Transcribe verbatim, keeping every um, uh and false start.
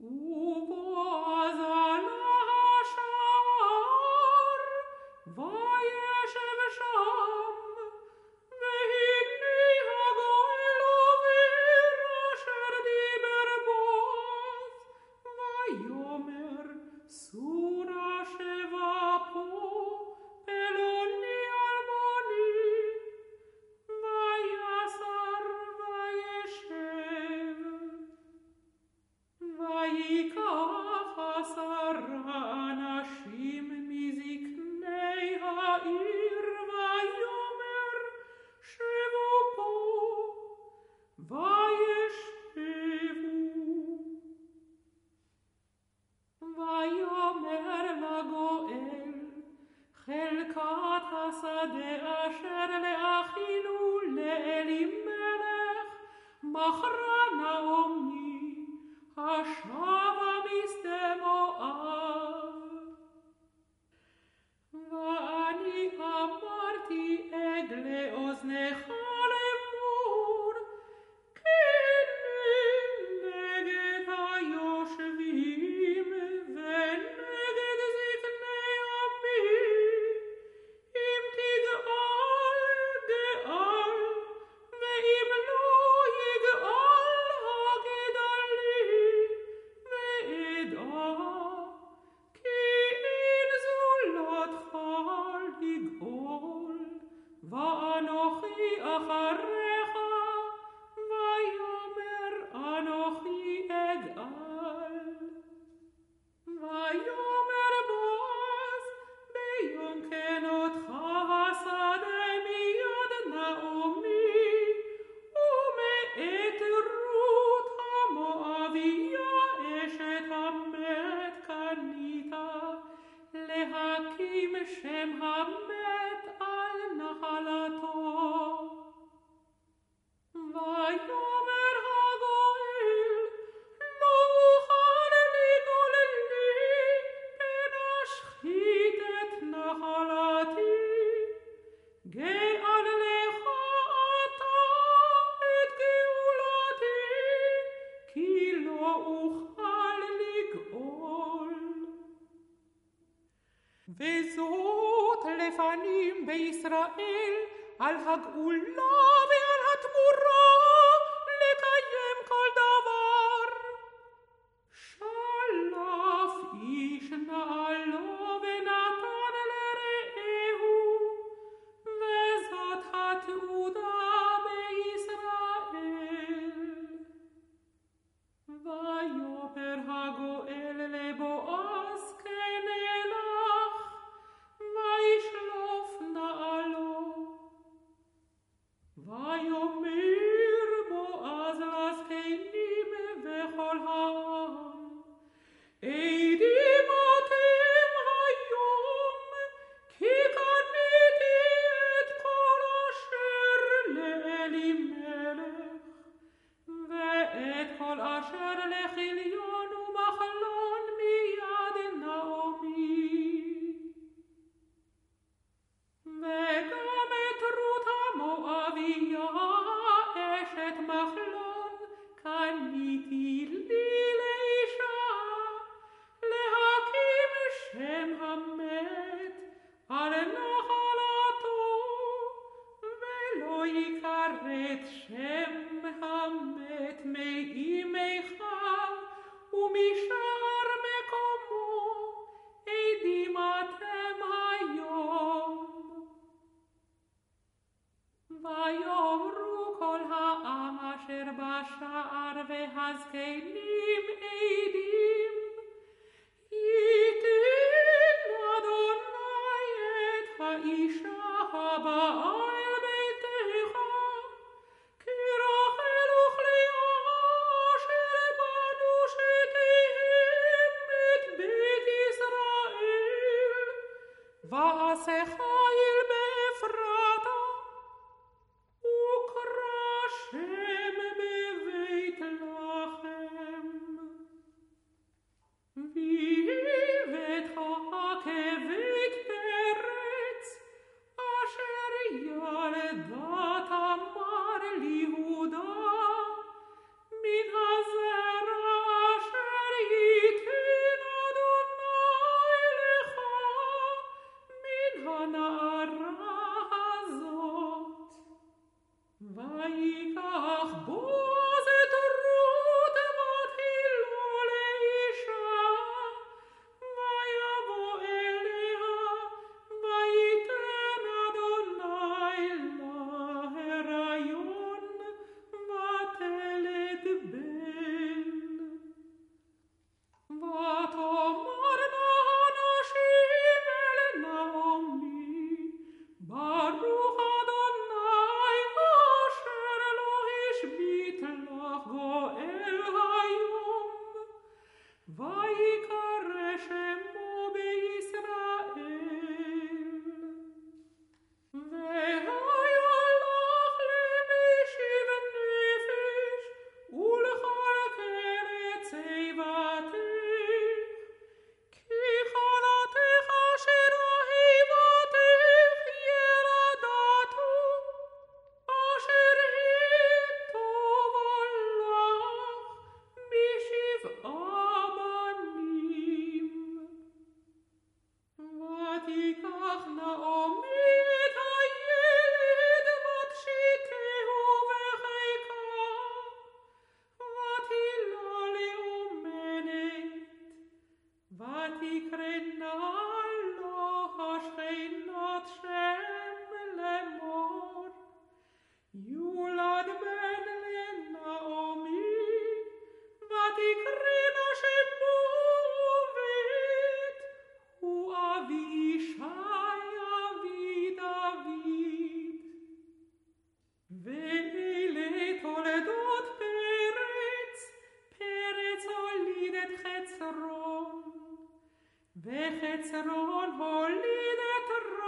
ובועז עלה השער, וישב שם, והנה הגואל עובר אשר דיבר בועז, ויאמר סורה שבה פה פלוני אלמוני, ויסר וישב. ויקח עשרה אנשים מזקני העיר, ויאמר שבו פה, וישבו. ויאמר לגואל חלקת השדה אשר לאחינו לאלימלך מכרה נעמי השבה משדה מואב. ואני אמרתי עד לאוזנך לאמור, כן נגד היושבים ונגד זקני עמי, אם תגאל גאל, ואם לא יגאל הגדל לי, ואדע כי אין זולתך לגאול, ואנוכי אחריך, ויאמר אנוכי אגאל. ויאמר בועז ביומכנותך השדה מיד נעמי, ומאת רות המואביה אשת המת קנית, להקים שם המת על נחלתו. ויאמר הגואל לא אוכל לגאול לי, פן אשחית את נחלתי, גאל לך אתה את גאולתי, כי לא אוכל לגאול. וזאת לפנים בישראל על הגאולה ועל התמורה לקיים כל דבר. שלף איש נעלו ונתן לרעהו, וזאת התעודה בישראל. ויאמר הגואל לבועז כן אלך, וישלוף נעלו. ויאמר וחצרון הוליד את